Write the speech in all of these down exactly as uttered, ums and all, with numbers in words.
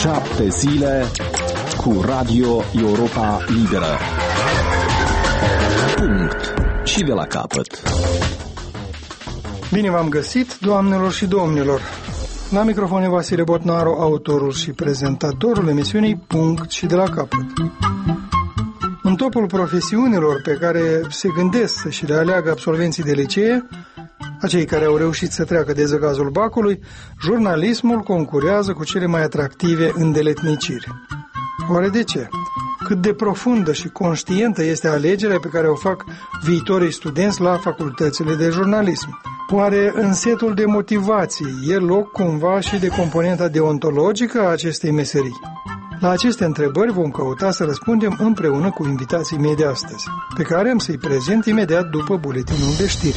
Șapte zile cu Radio Europa Liberă. Punct. Și de la capăt. Bine v-am găsit, doamnelor și domnilor. La microfon e Vasile Botnaru, autorul și prezentatorul emisiunii Punct și de la capăt. În topul profesiunilor pe care se gândesc și le aleagă absolvenții de licee, acei care au reușit să treacă de zăgazul bacului, jurnalismul concurează cu cele mai atractive îndeletniciri. Oare de ce? Cât de profundă și conștientă este alegerea pe care o fac viitorii studenți la facultățile de jurnalism? Oare în setul de motivații e loc cumva și de componenta deontologică a acestei meserii? La aceste întrebări vom căuta să răspundem împreună cu invitații mei de astăzi, pe care am să-i prezint imediat după buletinul de știri.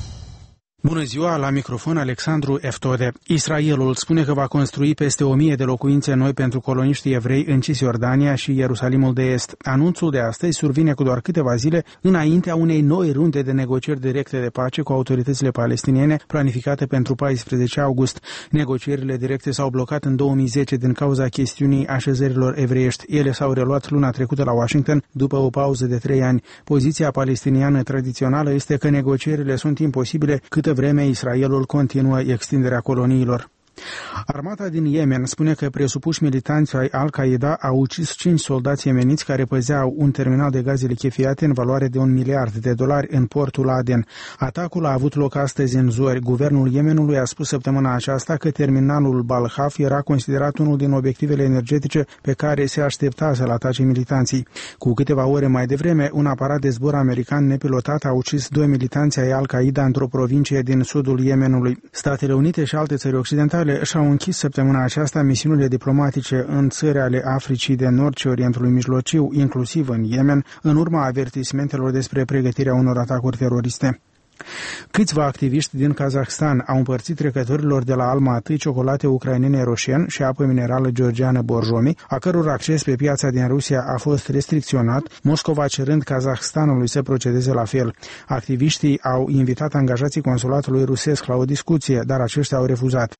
Bună ziua, la microfon Alexandru Eftode. Israelul spune că va construi peste o mie de locuințe noi pentru coloniștii evrei în Cisjordania și Ierusalimul de Est. Anunțul de astăzi survine cu doar câteva zile înaintea unei noi runde de negocieri directe de pace cu autoritățile palestiniene, planificate pentru paisprezece august. Negocierile directe s-au blocat în două mii zece din cauza chestiunii așezărilor evreiești. Ele s-au reluat luna trecută la Washington, după o pauză de trei ani. Poziția palestiniană tradițională este că negocierile sunt imposibile cât vreme Israelul continuă extinderea coloniilor. Armata din Yemen spune că presupuși militanți ai Al-Qaeda au ucis cinci soldați yemeniți care păzeau un terminal de gaze lichefiate în valoare de un miliard de dolari în portul Aden. Atacul a avut loc astăzi în zori. Guvernul Yemenului a spus săptămâna aceasta că terminalul Balhaf era considerat unul din obiectivele energetice pe care se aștepta să-l atace militanții. Cu câteva ore mai devreme, un aparat de zbor american nepilotat a ucis doi militanți ai Al-Qaeda într-o provincie din sudul Yemenului. Statele Unite și alte țări occidentale și-au închis săptămâna aceasta misiunile diplomatice în țări ale Africii de Nord și Orientului Mijlociu, inclusiv în Yemen, în urma avertismentelor despre pregătirea unor atacuri teroriste. Câțiva activiști din Kazahstan au împărțit trecătorilor de la Almaty ciocolate ucrainene Roșen și apă minerală georgiană Borjomi, a căror acces pe piața din Rusia a fost restricționat, Moscova cerând Kazahstanului să procedeze la fel. Activiștii au invitat angajații consulatului rusesc la o discuție, dar aceștia au refuzat.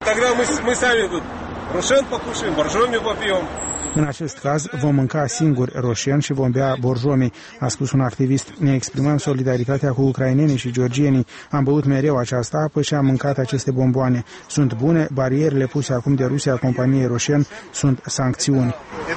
În acest caz vom mânca singuri Roșen și vom bea Borjomi, a spus un activist. Ne exprimăm solidaritatea cu ucrainenii și georgienii. Am băut mereu această apă și am mâncat aceste bomboane. Sunt bune, barierele puse acum de Rusia companiei Roșen sunt sancțiuni.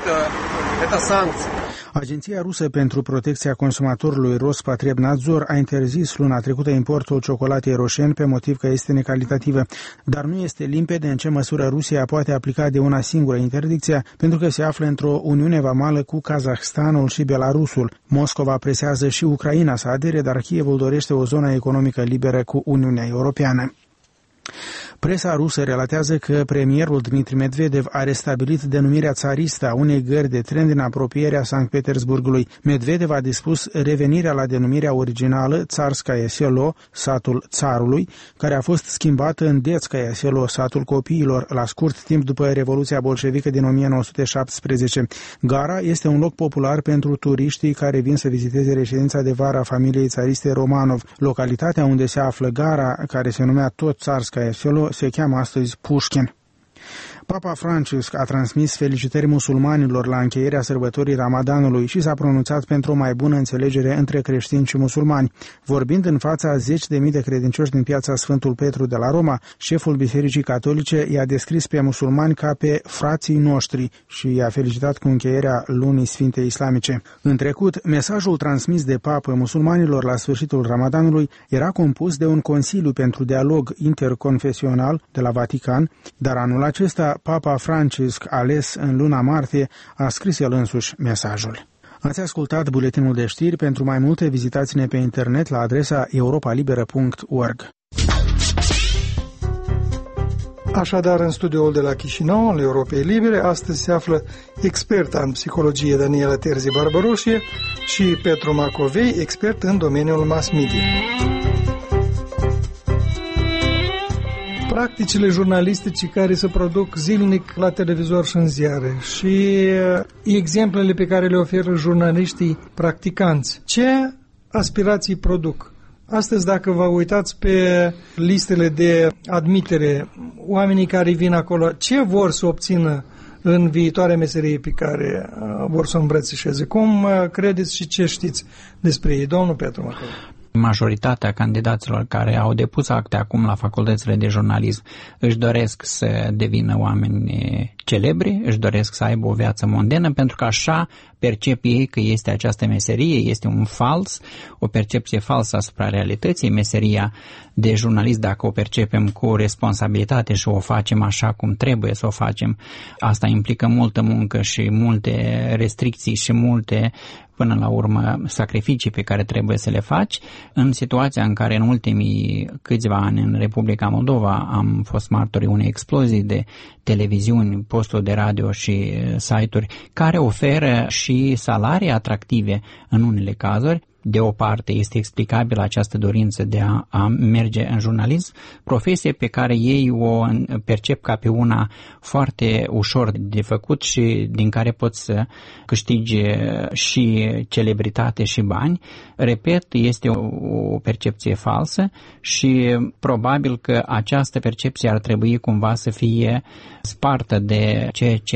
Agenția rusă pentru protecția consumatorului Rospotrebnadzor a interzis luna trecută importul ciocolatei Roșen pe motiv că este necalitativă, dar nu este limpede în ce măsură Rusia poate aplica de una singură interdicția, pentru că se află într-o uniune vamală cu Kazahstanul și Belarusul. Moscova presează și Ucraina să adere, dar Kievul dorește o zonă economică liberă cu Uniunea Europeană. Presa rusă relatează că premierul Dmitri Medvedev a restabilit denumirea țaristă a unei gări de tren din apropierea Sankt Petersburgului. Medvedev a dispus revenirea la denumirea originală Tsarskaya Selo, satul țarului, care a fost schimbată în Detskaya Selo, satul copiilor, la scurt timp după Revoluția bolșevică din o mie nouă sute șaptesprezece. Gara este un loc popular pentru turiștii care vin să viziteze reședința de vară a familiei țariste Romanov. Localitatea unde se află gara, care se numea tot Tsarskaya Selo, se cheamă astăzi Pușkin. Papa Francisc a transmis felicitări musulmanilor la încheierea sărbătorii Ramadanului și s-a pronunțat pentru o mai bună înțelegere între creștini și musulmani. Vorbind în fața zeci de mii de credincioși din piața Sfântul Petru de la Roma, șeful Bisericii Catolice i-a descris pe musulmani ca pe frații noștri și i-a felicitat cu încheierea lunii sfinte islamice. În trecut, mesajul transmis de papă musulmanilor la sfârșitul Ramadanului era compus de un consiliu pentru dialog interconfesional de la Vatican, dar anul acesta Papa Francisc, ales în luna martie, a scris el însuși mesajul. Ați ascultat buletinul de știri. Pentru mai multe, vizitați-ne pe internet la adresa europa liberă punct org. Așadar, în studioul de la Chișinău, al Europei Libere, astăzi se află experta în psihologie Daniela Terzi Barbaroșie și Petru Macovei, expert în domeniul mass media. Practicile jurnalistice care se produc zilnic la televizor și în ziare și exemplele pe care le oferă jurnaliștii practicanți. Ce aspirații produc? Astăzi, dacă vă uitați pe listele de admitere, oamenii care vin acolo, ce vor să obțină în viitoarea meserie pe care vor să o îmbrățișeze. Cum credeți și ce știți despre ei, domnul Petru Măcău? Majoritatea candidaților care au depus acte acum la facultățile de jurnalism își doresc să devină oameni celebri, își doresc să aibă o viață mondenă, pentru că așa percep ei că este această meserie, este un fals, o percepție falsă asupra realității. Meseria de jurnalist, dacă o percepem cu responsabilitate și o facem așa cum trebuie să o facem, asta implică multă muncă și multe restricții și multe, până la urmă, sacrificii pe care trebuie să le faci. În situația în care în ultimii câțiva ani în Republica Moldova am fost martorii unei explozii de televiziuni, posturi de radio și site-uri care oferă și salarii atractive în unele cazuri. De o parte este explicabilă această dorință de a, a merge în jurnalism, profesie pe care ei o percep ca pe una foarte ușor de făcut și din care poți să câștigi și celebritate și bani. Repet, este o, o percepție falsă și probabil că această percepție ar trebui cumva să fie spartă de ceea ce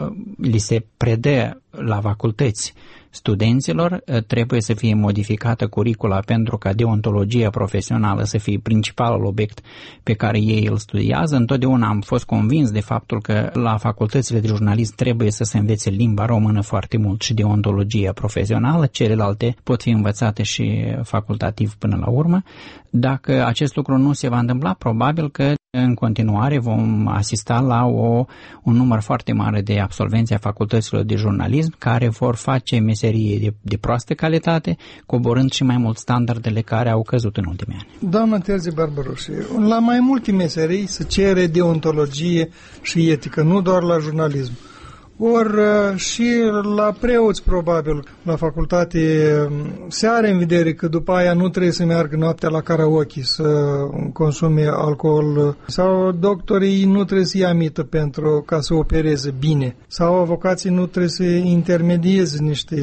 li se predă la facultăți studenților. Trebuie să fie modificată curicula pentru ca deontologia profesională să fie principalul obiect pe care ei îl studiază. Întotdeauna am fost convins de faptul că la facultățile de jurnalism trebuie să se învețe limba română foarte mult și deontologia profesională. Celelalte pot fi învățate și facultativ până la urmă. Dacă acest lucru nu se va întâmpla, probabil că în continuare vom asista la o, un număr foarte mare de absolvenți a facultăților de jurnalism care vor face meserie de, de proastă calitate, coborând și mai mult standardele care au căzut în ultimii ani. Doamna Terzi Barbaroși, la mai multe meserii se cere deontologie și etică, nu doar la jurnalism. Ori și la preoți, probabil, la facultate, se are în vedere că după aia nu trebuie să meargă noaptea la karaoke să consume alcool, sau doctorii nu trebuie să ia mită pentru ca să opereze bine, sau avocații nu trebuie să intermedieze niște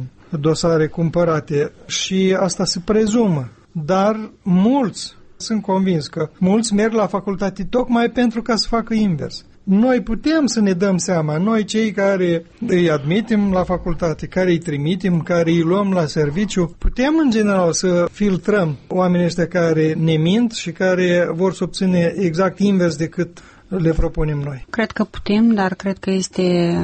dosare cumpărate și asta se prezumă. Dar mulți, sunt convins că mulți merg la facultate tocmai pentru ca să facă invers. Noi putem să ne dăm seama, noi cei care îi admitem la facultate, care îi trimitem, care îi luăm la serviciu, putem în general să filtrăm oamenii ăștia care ne mint și care vor să obține exact invers decât le propunem noi. Cred că putem, dar cred că este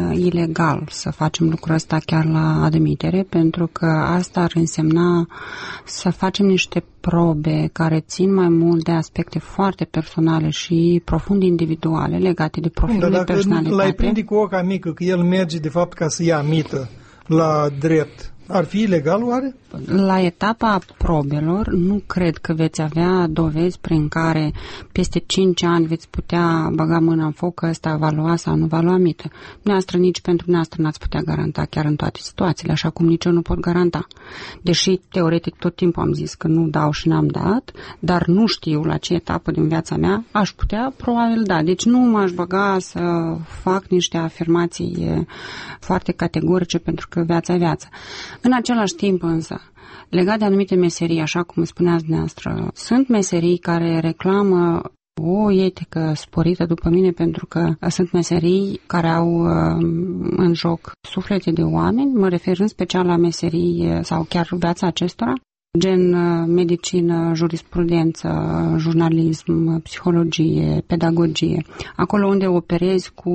ilegal să facem lucrul ăsta chiar la admitere, pentru că asta ar însemna să facem niște probe care țin mai mult de aspecte foarte personale și profund individuale legate de profilul de personalitate. Dacă l-ai prinde cu oca mică că el merge de fapt ca să ia mită la drept, ar fi ilegal oare? La etapa probelor nu cred că veți avea dovezi prin care peste cinci ani veți putea băga mâna în foc că ăsta va lua sau nu va lua mită. Dumneavoastră nici pentru dumneavoastră n-ați putea garanta chiar în toate situațiile, așa cum nici eu nu pot garanta. Deși teoretic tot timpul am zis că nu dau și n-am dat, dar nu știu la ce etapă din viața mea aș putea probabil da. Deci nu m-aș băga să fac niște afirmații foarte categorice pentru că viața e viață. În același timp însă, legat de anumite meserii, așa cum spuneați dumneavoastră, sunt meserii care reclamă o etică sporită după mine pentru că sunt meserii care au în joc suflete de oameni, mă refer în special la meserii sau chiar viața acestora, gen medicină, jurisprudență, jurnalism, psihologie, pedagogie. Acolo unde operezi cu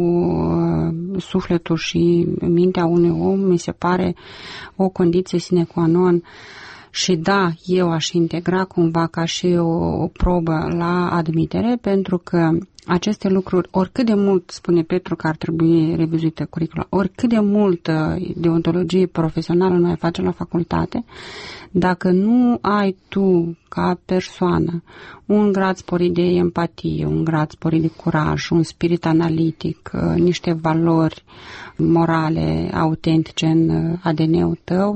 sufletul și mintea unui om, mi se pare o condiție sine qua non. Și da, eu aș integra cumva ca și o, o probă la admitere, pentru că aceste lucruri, oricât de mult, spune Petru că ar trebui revizuită curicula, oricât de mult deontologie profesională noi face la facultate, dacă nu ai tu, ca persoană, un grad sporit de empatie, un grad sporit de curaj, un spirit analitic, niște valori morale autentice în A D N-ul tău,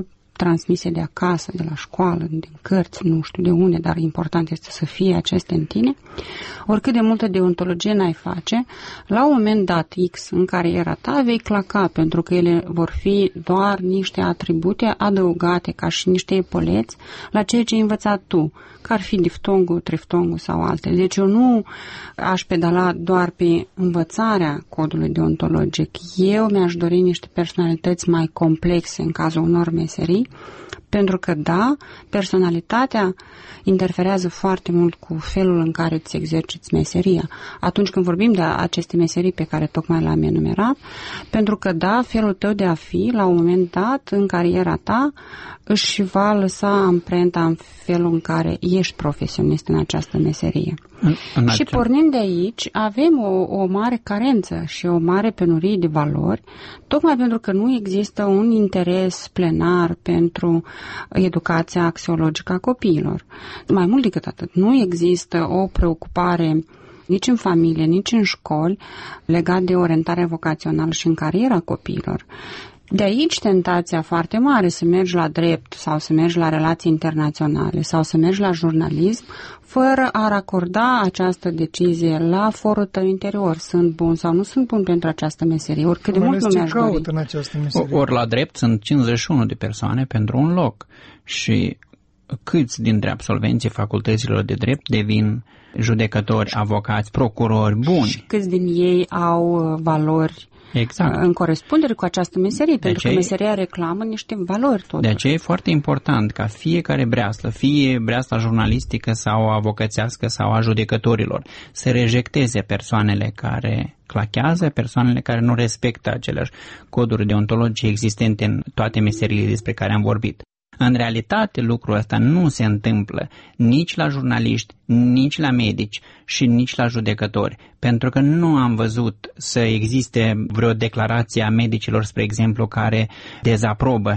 transmise de acasă, de la școală, din cărți, nu știu de unde, dar important este să fie acestea în tine, oricât de multă deontologie n-ai face, la un moment dat X în cariera ta vei claca, pentru că ele vor fi doar niște atribute adăugate ca și niște epoleți la ceea ce ai învățat tu, că ar fi diftongul, triftongul sau altele. Deci eu nu aș pedala doar pe învățarea codului deontologic. Eu mi-aș dori niște personalități mai complexe în cazul unor meserii, pentru că, da, personalitatea interferează foarte mult cu felul în care îți exerciți meseria. Atunci când vorbim de aceste meserii pe care tocmai le-am enumerat, pentru că, da, felul tău de a fi, la un moment dat, în cariera ta, își va lăsa amprenta în felul în care ești profesionist în această meserie. În, în și pornind de aici, avem o, o mare carență și o mare penurie de valori, tocmai pentru că nu există un interes plenar pentru educația axiologică a copiilor. Mai mult decât atât, nu există o preocupare nici în familie, nici în școli legat de orientarea vocațională și în cariera copiilor. De aici tentația foarte mare să mergi la drept sau să mergi la relații internaționale sau să mergi la jurnalism fără a racorda această decizie la forul tău interior. Sunt bun sau nu sunt bun pentru această meserie, oricât de mult nu mi-aș dori. În această meserie. Ori la drept sunt cincizeci și unu de persoane pentru un loc și câți dintre absolvenții facultăților de drept devin judecători, avocați, procurori buni? Și câți din ei au valori exact în corespundere cu această meserie, de pentru aceea, că meseria reclamă niște valori totuși. De aceea e foarte important ca fiecare breaslă, fie breasla jurnalistică sau avocățească sau a judecătorilor, să rejecteze persoanele care clachează, persoanele care nu respectă aceleași coduri deontologice existente în toate meseriile despre care am vorbit. În realitate, lucrul ăsta nu se întâmplă nici la jurnaliști, nici la medici și nici la judecători, pentru că nu am văzut să existe vreo declarație a medicilor, spre exemplu, care dezaprobă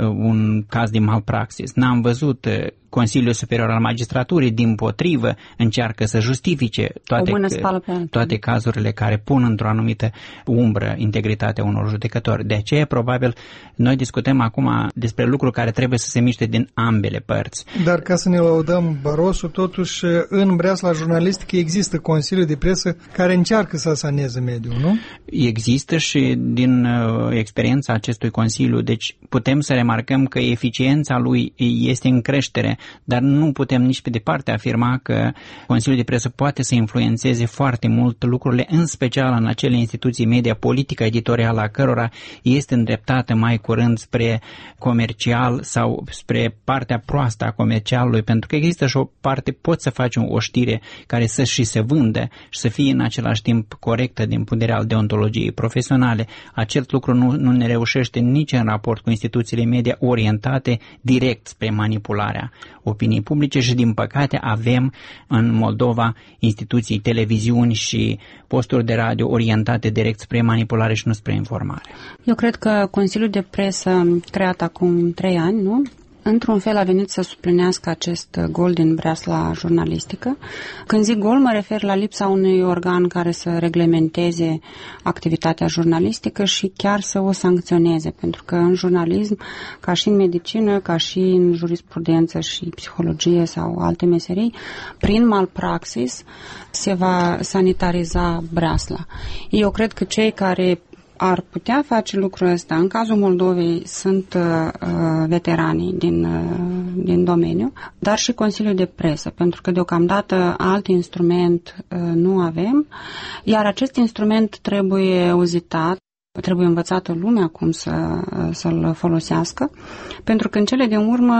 un caz de malpraxis. N-am văzut Consiliul Superior al Magistraturii, dimpotrivă, încearcă să justifice toate, toate cazurile care pun într-o anumită umbră integritatea unor judecători. De aceea, probabil, noi discutăm acum despre lucruri care trebuie să se miște din ambele părți. Dar ca să ne laudăm Barosu, totuși, în breasla jurnalistică există Consiliul de Presă care încearcă să saneze mediul, nu? Există și din uh, experiența acestui Consiliu, deci putem să remarcăm că eficiența lui este în creștere, dar nu putem nici pe departe afirma că Consiliul de Presă poate să influențeze foarte mult lucrurile, în special în acele instituții media, politica editorială a cărora este îndreptată mai curând spre comercial sau spre partea proastă a comercialului, pentru că există și o parte, poți să faci o știre care să și se vândă și să fie în același timp corectă din punct de vedere al deontologiei profesionale. Acest lucru nu, nu ne reușește nici în raport cu instituțiile media orientate direct spre manipularea opiniei publice și, din păcate, avem în Moldova instituții, televiziuni și posturi de radio orientate direct spre manipulare și nu spre informare. Eu cred că Consiliul de Presă, creat acum trei ani, nu? Într-un fel a venit să suplinească acest gol din breasla jurnalistică. Când zic gol, mă refer la lipsa unui organ care să reglementeze activitatea jurnalistică și chiar să o sancționeze, pentru că în jurnalism, ca și în medicină, ca și în jurisprudență și psihologie sau alte meserii, prin malpraxis se va sanitariza breasla. Eu cred că cei care ar putea face lucrul ăsta, în cazul Moldovei sunt uh, veteranii din, uh, din domeniu, dar și Consiliul de Presă, pentru că deocamdată alt instrument uh, nu avem, iar acest instrument trebuie uzitat, trebuie învățată lumea cum să, să-l folosească, pentru că în cele din urmă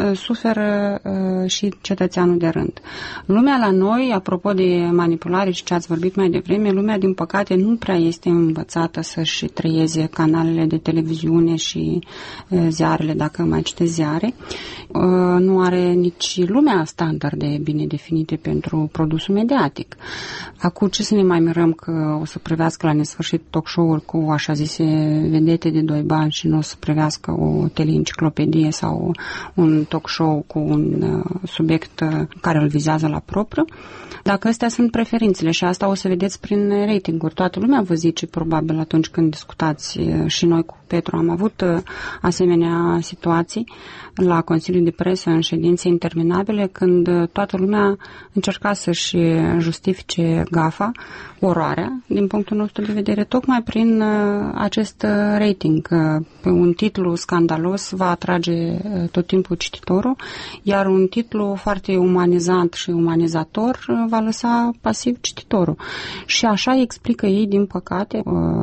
suferă uh, și cetățeanul de rând. Lumea la noi, apropo de manipulare și ce ați vorbit mai devreme, lumea din păcate nu prea este învățată să-și trăieze canalele de televiziune și uh, ziarele, dacă mai citeți ziare. Uh, nu are nici lumea standarde bine definite pentru produsul mediatic. Acum ce să ne mai mirăm că o să privească la nesfârșit talk show-uri cu așa așa zise vedete de doi bani și nu o să privească o teleenciclopedie sau un talk show cu un uh, subiect uh, care îl vizează la propriu. Dacă astea sunt preferințele și asta o să vedeți prin ratinguri. Toată lumea vă zice, probabil, atunci când discutați, și noi cu Petru am avut asemenea situații la Consiliul de Presă în ședințe interminabile, când toată lumea încerca să-și justifice gafa, oroarea, din punctul nostru de vedere, tocmai prin acest rating. Un titlu scandalos va atrage tot timpul cititorul, iar un titlu foarte umanizant și umanizator va lăsa pasiv cititorul. Și așa explică ei, din păcate,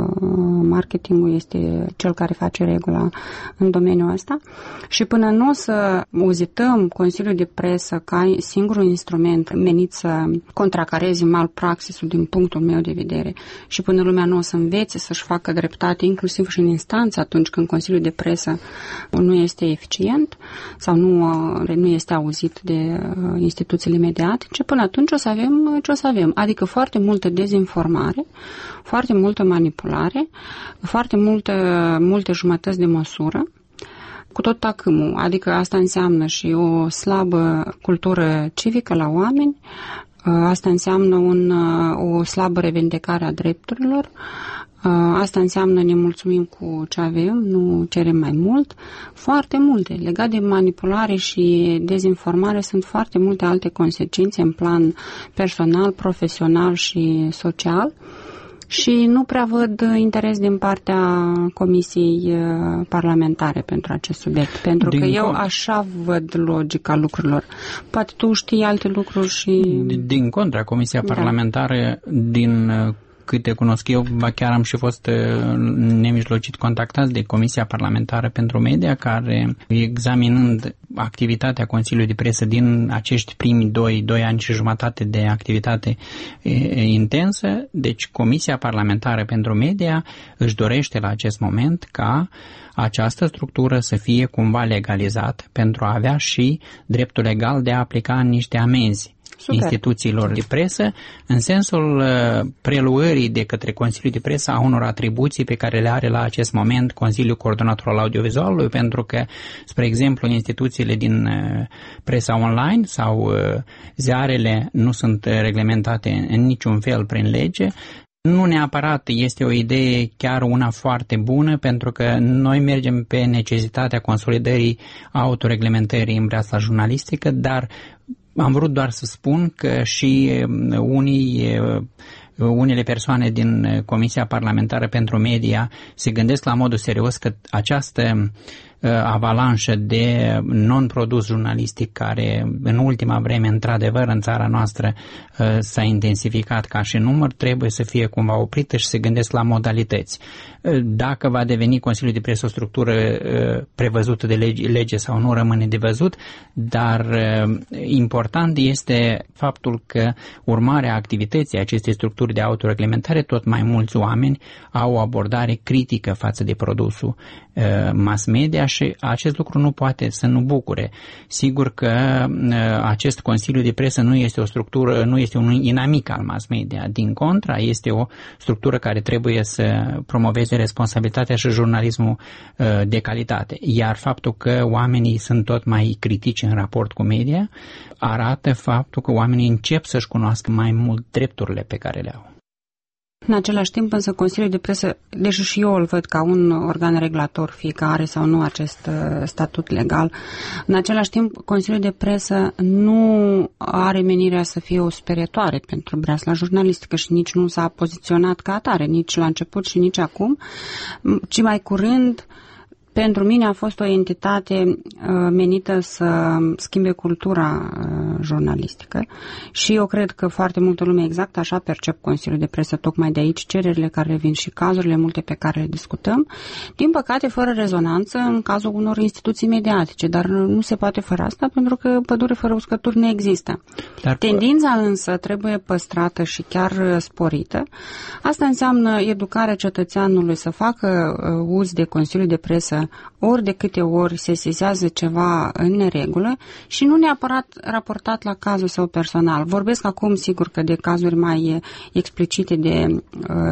marketingul este cel care face regula în domeniul ăsta și până nu o să uzităm Consiliul de Presă ca singurul instrument menit să contracareze malpraxisul din punctul meu de vedere și până lumea nu o să învețe să-și facă dreptate, inclusiv și în instanță atunci când Consiliul de Presă nu este eficient sau nu, nu este auzit de instituțiile mediatice, până atunci o să avem ce o să avem, adică foarte multă dezinformare, foarte multă manipulare, foarte multe, multe jumătăți de măsură, cu tot tacâmul, adică asta înseamnă și o slabă cultură civică la oameni, asta înseamnă un, o slabă revendicare a drepturilor, asta înseamnă ne mulțumim cu ce avem, nu cerem mai mult, foarte multe. Legat de manipulare și dezinformare sunt foarte multe alte consecințe în plan personal, profesional și social. Și nu prea văd interes din partea Comisiei Parlamentare pentru acest subiect, pentru din că eu așa văd logica lucrurilor. Poate tu știi alte lucruri și... Din contra, Comisia Parlamentară, da. din câte cunosc eu, chiar am și fost nemijlocit contactați de Comisia Parlamentară pentru Media, care, examinând activitatea Consiliului de Presă din acești primi doi, doi ani și jumătate de activitate e, intensă, deci Comisia Parlamentară pentru Media își dorește la acest moment ca această structură să fie cumva legalizată pentru a avea și dreptul legal de a aplica niște amenzi Super. instituțiilor de presă, în sensul preluării de către Consiliul de Presă a unor atribuții pe care le are la acest moment Consiliul Coordonator al Audiovizualului, pentru că, spre exemplu, instituțiile din presa online sau ziarele nu sunt reglementate în niciun fel prin lege. Nu neapărat este o idee chiar una foarte bună, pentru că noi mergem pe necesitatea consolidării autoreglementării în breasla jurnalistică, dar am vrut doar să spun că și unii, unele persoane din Comisia Parlamentară pentru Media se gândesc la modul serios că această avalanșă de non-produs jurnalistic care în ultima vreme, într-adevăr, în țara noastră s-a intensificat ca și număr, trebuie să fie cumva oprită și se gândesc la modalități. Dacă va deveni Consiliul de Presă o structură prevăzută de lege, lege sau nu, rămâne de văzut, dar important este faptul că urmarea activității acestei structuri de autoreglementare, tot mai mulți oameni au o abordare critică față de produsul mass media și acest lucru nu poate să nu bucure. Sigur că acest Consiliu de Presă nu este o structură, nu este un inamic al mass media. Din contra, este o structură care trebuie să promoveze responsabilitatea și jurnalismul de calitate. Iar faptul că oamenii sunt tot mai critici în raport cu media arată faptul că oamenii încep să-și cunoască mai mult drepturile pe care le au. În același timp, însă, Consiliul de Presă, deși și eu îl văd ca un organ regulator, fie că are sau nu acest statut legal, în același timp, Consiliul de Presă nu are menirea să fie o sperietoare pentru breasla jurnalistică și nici nu s-a poziționat ca atare, nici la început și nici acum, ci mai curând, pentru mine a fost o entitate uh, menită să schimbe cultura uh, jurnalistică și eu cred că foarte multă lume exact așa percep Consiliul de Presă, tocmai de aici cererile care vin și cazurile multe pe care le discutăm, din păcate fără rezonanță în cazul unor instituții mediatice, dar nu se poate fără asta pentru că pădure fără uscături nu există. Dar... Tendința însă trebuie păstrată și chiar sporită. Asta înseamnă educarea cetățeanului să facă uh, uz de Consiliul de Presă ori de câte ori se sesizează ceva în neregulă și nu neapărat raportat la cazul său personal. Vorbesc acum, sigur, că de cazuri mai explicite de uh,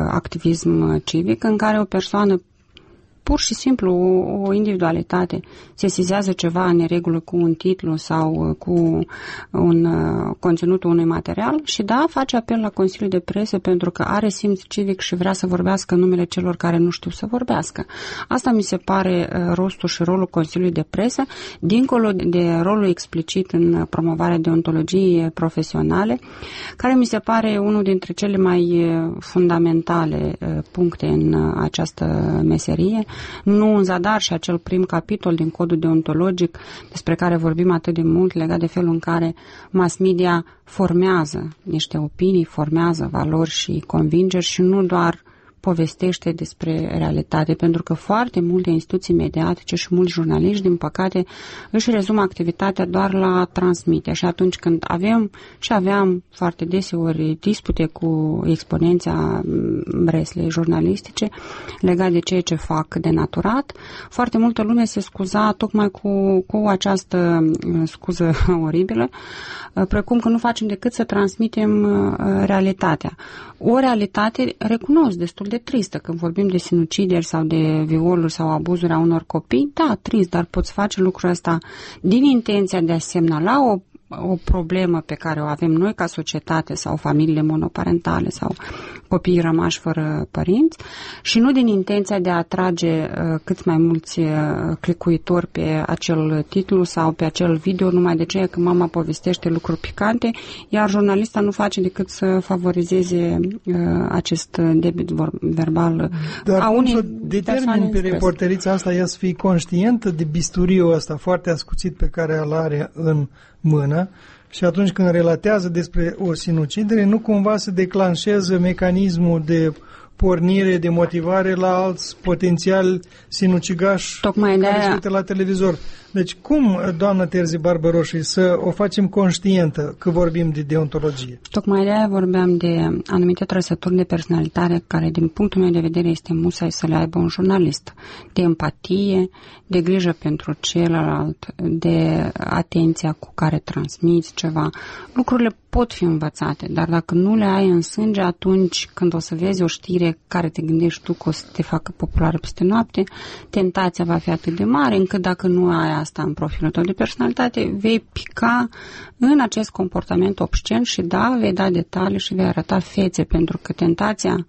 activism civic, în care o persoană pur și simplu o, o individualitate sesizează ceva în neregulă cu un titlu sau cu un uh, conținutul unui material și da, face apel la Consiliul de Presă pentru că are simț civic și vrea să vorbească în numele celor care nu știu să vorbească. Asta mi se pare uh, rostul și rolul Consiliului de Presă, dincolo de rolul explicit în promovarea deontologiei profesionale, care mi se pare unul dintre cele mai fundamentale uh, puncte în uh, această meserie. Nu în zadar și acel prim capitol din codul deontologic despre care vorbim atât de mult legat de felul în care mass media formează niște opinii, formează valori și convingeri și nu doar povestește despre realitate, pentru că foarte multe instituții mediatice și mulți jurnaliști, din păcate, își rezumă activitatea doar la transmite. Și atunci când avem și aveam foarte deseori dispute cu exponența breslei jurnalistice legat de ceea ce fac denaturat, foarte multă lume se scuza tocmai cu, cu această scuză oribilă, precum că nu facem decât să transmitem realitatea. O realitate, recunosc, destul de tristă. Când vorbim de sinucideri sau de violuri sau abuzuri a unor copii, da, trist, dar poți face lucrul ăsta din intenția de a semnala o o problemă pe care o avem noi ca societate sau familiile monoparentale sau copiii rămași fără părinți și nu din intenția de a atrage uh, cât mai mulți uh, clicuitori pe acel titlu sau pe acel video numai de ce că mama povestește lucruri picante, iar jurnalista nu face decât să favorizeze uh, acest debit verbal. Dar a cum unii să determin pe reporterița asta ea să fie conștientă de bisturiul ăsta foarte ascuțit pe care îl are în mână și atunci când relatează despre o sinucidere, nu cumva să declanșează mecanismul de pornire, de motivare la alți potențiali sinucigași Tocmai care de se uită la televizor. Deci cum, doamnă Terzi Barbaroși, să o facem conștientă că vorbim de deontologie? Tocmai de aia vorbeam de anumite trăsături de personalitate care, din punctul meu de vedere, este musai să le aibă un jurnalist. De empatie, de grijă pentru celălalt, de atenția cu care transmiți ceva. Lucrurile pot fi învățate, dar dacă nu le ai în sânge, atunci când o să vezi o știre care te gândești tu că o să te facă populară peste noapte, tentația va fi atât de mare încât dacă nu ai asta în profilul tău de personalitate, vei pica în acest comportament obscen și da, vei da detalii și vei arăta fețe, pentru că tentația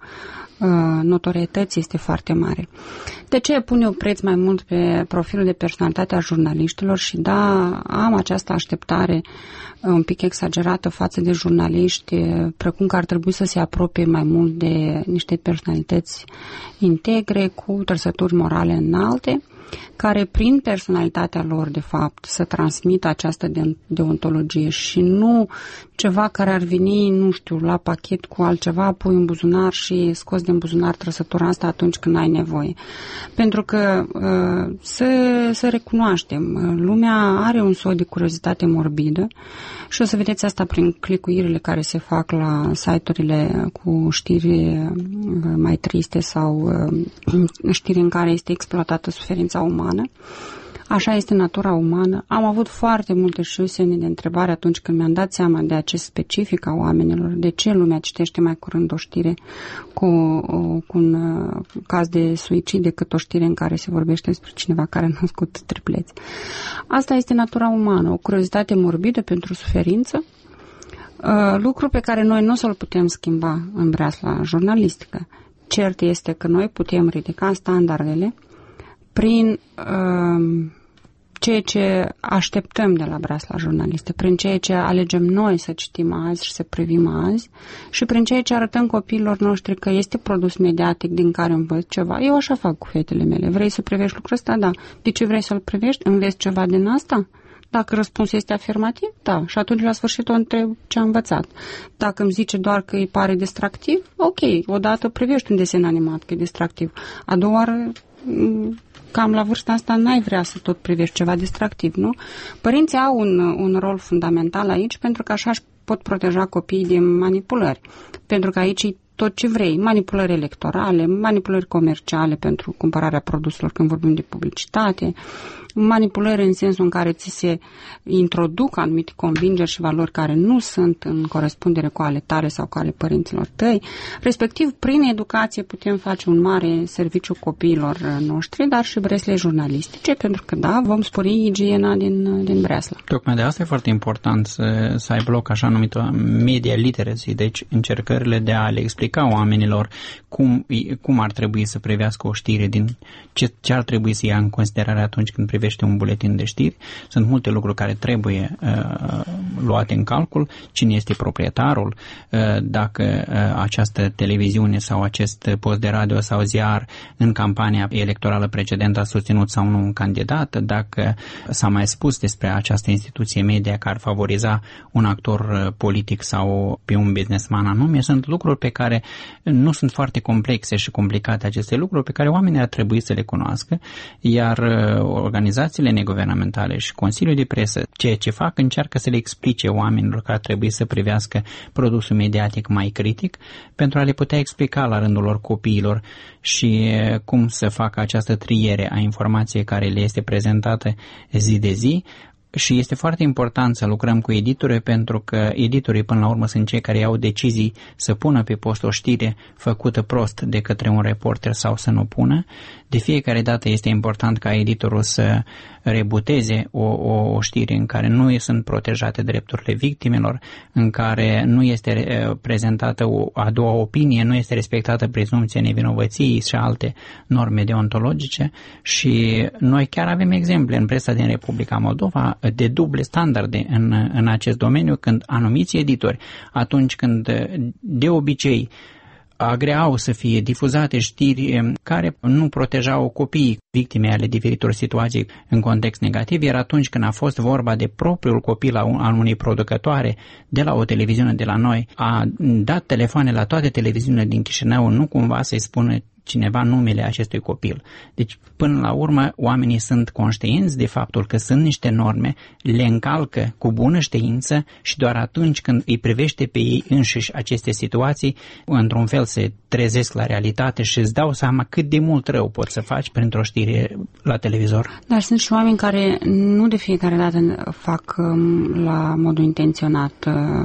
notorietății este foarte mare. De ce pun eu preț mai mult pe profilul de personalitate a jurnaliștilor și da, am această așteptare un pic exagerată față de jurnaliști, precum că ar trebui să se apropie mai mult de niște personalități integre cu trăsături morale înalte, care prin personalitatea lor, de fapt, să transmită această deontologie și nu ceva care ar veni, nu știu, la pachet cu altceva, pui în buzunar și scoți din buzunar trăsătura asta atunci când ai nevoie. Pentru că să, să recunoaștem, lumea are un soi de curiozitate morbidă și o să vedeți asta prin clicuirile care se fac la site-urile cu știri mai triste sau știri în care este exploatată suferința umană. Așa este natura umană. Am avut foarte multe și semne de întrebare atunci când mi-am dat seama de acest specific a oamenilor, de ce lumea citește mai curând o știre cu, cu un caz de suicid decât o știre în care se vorbește despre cineva care a născut tripleți. Asta este natura umană, o curiozitate morbidă pentru suferință, lucru pe care noi nu o să-l putem schimba în breasla jurnalistică. Cert este că noi putem ridica standardele prin uh, ceea ce așteptăm de la breasla jurnalistă, prin ceea ce alegem noi să citim azi și să privim azi și prin ceea ce arătăm copiilor noștri că este produs mediatic din care învăț ceva. Eu așa fac cu fetele mele. Vrei să privești lucrul ăsta? Da. De ce vrei să-l privești? Înveți ceva din asta? Dacă răspunsul este afirmativ, da. Și atunci la sfârșit o întreb ce am învățat. Dacă îmi zice doar că îi pare distractiv, ok, odată privești un desen animat că e distractiv. A doua oară, cam la vârsta asta n-ai vrea să tot privești ceva distractiv, nu? Părinții au un, un rol fundamental aici pentru că așa își pot proteja copiii de manipulări. Pentru că aici tot ce vrei, manipulări electorale, manipulări comerciale pentru cumpărarea produselor când vorbim de publicitate, manipulări în sensul în care ți se introduc anumite convingeri și valori care nu sunt în corespundere cu ale tale sau cu ale părinților tăi. Respectiv, prin educație putem face un mare serviciu copiilor noștri, dar și breslei jurnalistice, pentru că, da, vom spori igiena din, din breslă. Tocmai de asta e foarte important să, să aibă loc așa numită media literacy, deci încercările de a le explica oamenilor cum, cum ar trebui să privească o știre, din ce, ce ar trebui să ia în considerare atunci când privește un buletin de știri. Sunt multe lucruri care trebuie uh, luate în calcul, cine este proprietarul, uh, dacă uh, această televiziune sau acest post de radio sau ziar în campania electorală precedentă a susținut sau nu un candidat, dacă s-a mai spus despre această instituție media care ar favoriza un actor uh, politic sau pe un businessman anume. Sunt lucruri pe care nu sunt foarte complexe și complicate, aceste lucruri pe care oamenii ar trebui să le cunoască, iar uh, organizațiile neguvernamentale și Consiliul de Presă, ceea ce fac, încearcă să le explice oamenilor că ar trebui să privească produsul mediatic mai critic pentru a le putea explica la rândul lor copiilor și cum să facă această triere a informației care le este prezentată zi de zi. Și este foarte important să lucrăm cu editorii, pentru că editorii până la urmă sunt cei care iau decizii să pună pe post o știre făcută prost de către un reporter sau să nu pună. De fiecare dată este important ca editorul să rebuteze o, o, o știre în care nu sunt protejate drepturile victimelor, în care nu este prezentată o a doua opinie, nu este respectată prezumția nevinovăției și alte norme deontologice. Și noi chiar avem exemple în presa din Republica Moldova de duble standarde în, în acest domeniu, când anumiți editori, atunci când de obicei agreau să fie difuzate știri care nu protejau copiii victime ale diferitor situații în context negativ, iar atunci când a fost vorba de propriul copil al unei producătoare de la o televiziune de la noi, a dat telefoane la toate televiziunile din Chișinău, nu cumva să-i spună cineva numele acestui copil. Deci, până la urmă, oamenii sunt conștienți de faptul că sunt niște norme, le încalcă cu bună știință și doar atunci când îi privește pe ei înșiși aceste situații, într-un fel se trezesc la realitate și îți dau seama cât de mult rău poți să faci printr-o știre la televizor. Dar sunt și oameni care nu de fiecare dată fac la modul intenționat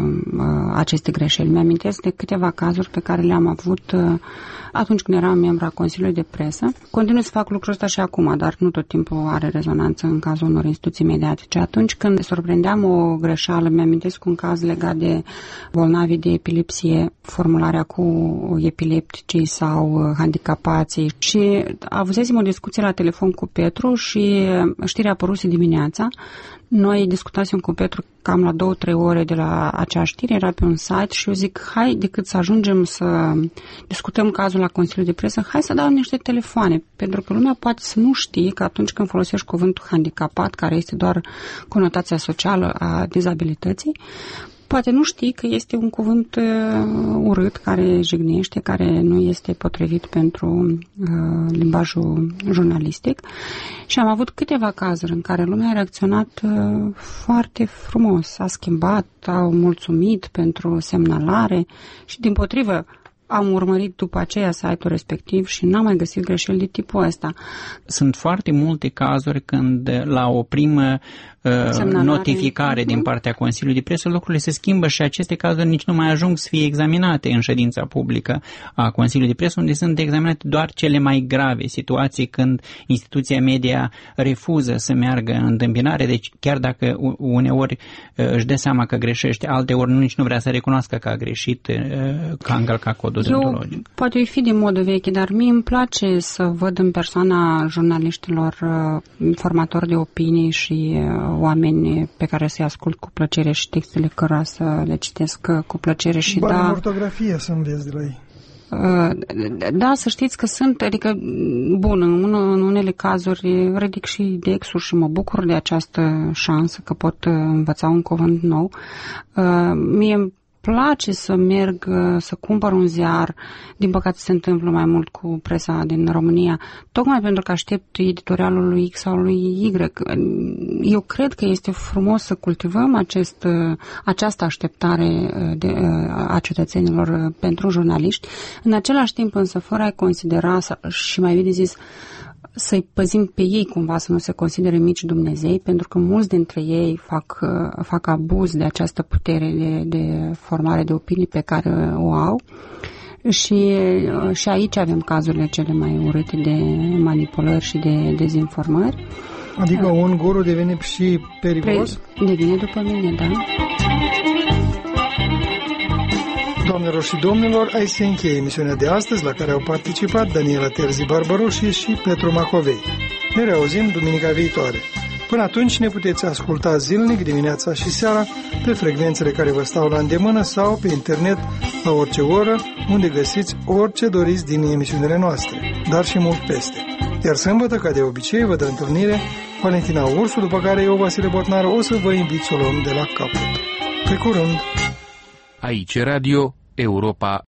aceste greșeli. Mi-amintesc de câteva cazuri pe care le-am avut atunci când eram membru a Consiliului de Presă. Continui să fac lucrul ăsta și acum, dar nu tot timpul are rezonanță în cazul unor instituții mediatice. Atunci când surprindeam o greșeală, mi-amintesc un caz legat de bolnavii de epilepsie, formularea cu epilepticii sau handicapații, și avusesem o discuție la telefon cu Petru și știrea apăruse dimineața. Noi discutasem cu Petru cam la două, trei ore de la acea știre, era pe un site și eu zic, hai, decât să ajungem să discutăm cazul la Consiliul de Presă, hai să dau niște telefoane, pentru că lumea poate să nu știe că atunci când folosești cuvântul handicapat, care este doar conotația socială a dizabilității, poate nu știi că este un cuvânt uh, urât, care jignește, care nu este potrivit pentru uh, limbajul jurnalistic. Și am avut câteva cazuri în care lumea a reacționat uh, foarte frumos, a schimbat, au mulțumit pentru semnalare și, dimpotrivă, am urmărit după aceea site-ul respectiv și n-am mai găsit greșeli de tipul ăsta. Sunt foarte multe cazuri când la o primă uh, notificare din partea Consiliului de Presă lucrurile se schimbă și aceste cazuri nici nu mai ajung să fie examinate în ședința publică a Consiliului de Presă, unde sunt examinate doar cele mai grave situații când instituția media refuză să meargă în întâmpinare. Deci chiar dacă uneori uh, își dă seama că greșește, alteori nu, nici nu vrea să recunoască că a greșit, uh, că a încălcat codul. Eu, poate o fi de modă veche, dar mie îmi place să văd în persoana jurnaliștilor formatori de opinii și oameni pe care să-i ascult cu plăcere și textele cărora să le citesc cu plăcere. Și Bani da, în ortografie să înveți de la ei. Da, să știți că sunt, adică, bun, în, în unele cazuri ridic și indexuri și mă bucur de această șansă că pot învăța un cuvânt nou. Mie place să merg, să cumpăr un ziar. Din păcate se întâmplă mai mult cu presa din România, tocmai pentru că aștept editorialul lui X sau lui Y. Eu cred că este frumos să cultivăm acest, această așteptare de, a cetățenilor pentru jurnaliști. În același timp însă, fără a considera și mai bine zis, să-i păzim pe ei cumva să nu se considere mici Dumnezei, pentru că mulți dintre ei fac, fac abuz de această putere de, de formare de opinii pe care o au și, și aici avem cazurile cele mai urâte de manipulări și de dezinformări. Adică un guru devine și periculos? Pre- devine după mine, da. Doamnelor și domnilor, aici se încheie emisiunea de astăzi, la care au participat Daniela Terzi Barbaroși și Petru Macovei. Ne reauzim duminica viitoare. Până atunci ne puteți asculta zilnic, dimineața și seara, pe frecvențele care vă stau la îndemână sau pe internet la orice oră, unde găsiți orice doriți din emisiunile noastre, dar și mult peste. Iar sâmbătă, ca de obicei, vă dă întâlnire Valentina Ursu, după care eu, Vasile Botnar, o să vă invit să o luăm de la capăt. Pe curând! Aici Radio Europa